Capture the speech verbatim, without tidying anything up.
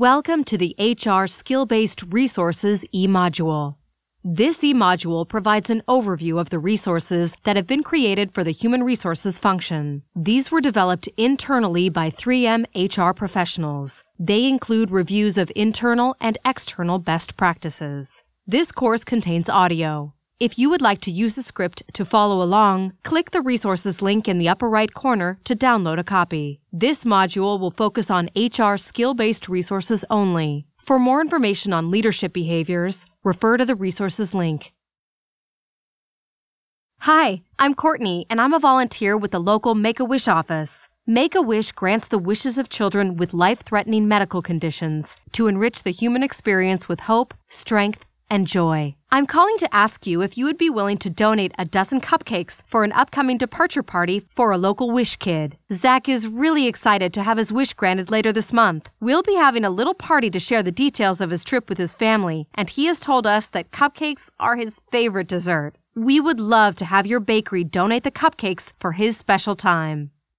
Welcome to the H R Skill-Based Resources e-module. This e-module provides an overview of the resources that have been created for the human resources function. These were developed internally by three M H R professionals. They include reviews of internal and external best practices. This course contains audio. If you would like to use the script to follow along, click the resources link in the upper right corner to download a copy. This module will focus on H R skill-based resources only. For more information on leadership behaviors, refer to the resources link. Hi, I'm Courtney, and I'm a volunteer with the local Make-A-Wish office. Make-A-Wish grants the wishes of children with life-threatening medical conditions to enrich the human experience with hope, strength, and joy. I'm calling to ask you if you would be willing to donate a dozen cupcakes for an upcoming departure party for a local wish kid. Zach is really excited to have his wish granted later this month. We'll be having a little party to share the details of his trip with his family, and he has told us that cupcakes are his favorite dessert. We would love to have your bakery donate the cupcakes for his special time.